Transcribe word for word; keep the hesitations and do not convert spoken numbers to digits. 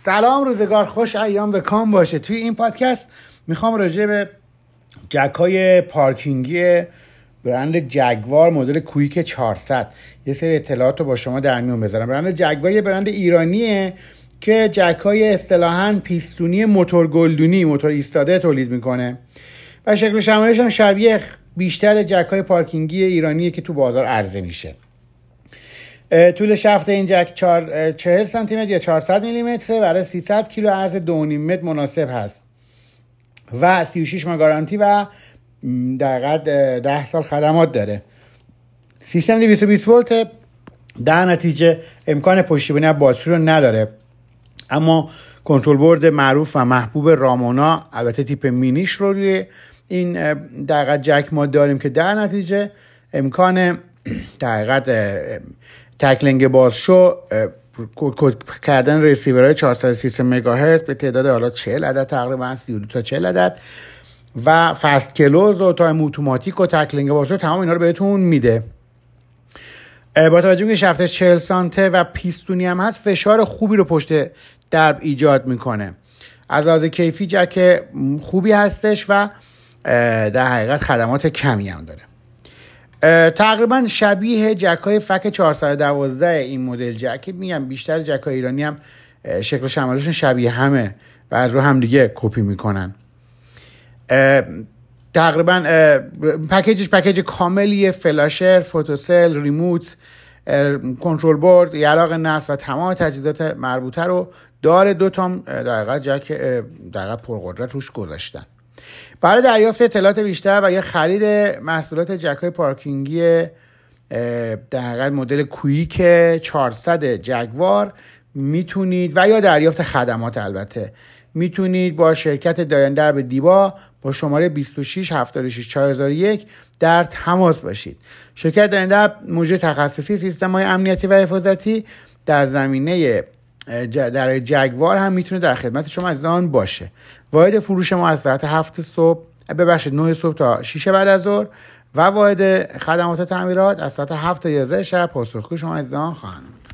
سلام، روزگار خوش، ایام به کام باشه. توی این پادکست میخوام راجع به جک‌های پارکینگی برند جگوار مدل کویک چهارصد یه سری اطلاعات رو با شما در میون بذارم. برند جگوار یه برند ایرانیه که جک‌های اصطلاحاً پیستونی موتور گلدونی، موتور ایستاده تولید میکنه و شکل و شمایلش هم شبیه بیشتر جک‌های پارکینگی ایرانیه که تو بازار عرضه میشه. طول شفت این جک چهل سانتی متر یا چهارصد میلی متره، برای سیصد کیلو عرض دو و نیم متر مناسب هست و سی و شش ماه گارانتی و دقیقاً ده سال خدمات داره. سیستم دویست و بیست ولت، در نتیجه امکان پشتیبانی از باتری رو نداره، اما کنترل بورد معروف و محبوب رامونا، البته تیپ مینیش رو روی این دقیقاً جک ما داریم که در نتیجه امکان دقیقاً تکلنگ بازشو کردن ریسیورهای چهارصد و سی و سه مگاهرتز به تعداد حالا چهل عدد، تقریبا سی و دو تا چهل عدد، و فست کلوز و تایم اتوماتیک و تکلنگ بازشو، تمام اینا رو بهتون میده. با توجه به شفتش چهل سانته و پیستونی هم هست، فشار خوبی رو پشت درب ایجاد میکنه. از لحاظ کیفی جک خوبی هستش و در حقیقت خدمات کمی هم داره. تقریبا شبیه جک‌های فک چهارصد و دوازده این مدل جک، میگم بیشتر جک‌های ایرانی هم شکل و شمالشون شبیه همه و از رو هم دیگه کپی میکنن. تقریبا پکیجش پکیج کاملیه، فلاشر، فوتوسل، ریموت، کنترل بورد، یراق نصب و تمام تجهیزات مربوطه رو داره. دو تا دقیقاً جک دقیقاً پرقدرت روش گذاشتن. برای دریافت اطلاعات بیشتر و یا خرید محصولات جک‌های پارکینگی در مدل کویک چهارصد جگوار میتونید و یا دریافت خدمات البته میتونید با شرکت دایندر به دیبا با شماره بیست و شش هفتاد و شش چهار صفر یک در تماس باشید. شرکت دایندر مجری تخصصی سیستم‌های امنیتی و حفاظتی در زمینه در جگوار هم میتونه در خدمت شما عزیزان باشه. واحد فروش ما از ساعت هفت صبح ببخشید نه صبح تا شش بعد از ظهر و واحد خدمات تعمیرات از ساعت هفت تا یازده شب پاسخگوی شما عزیزان خواهند.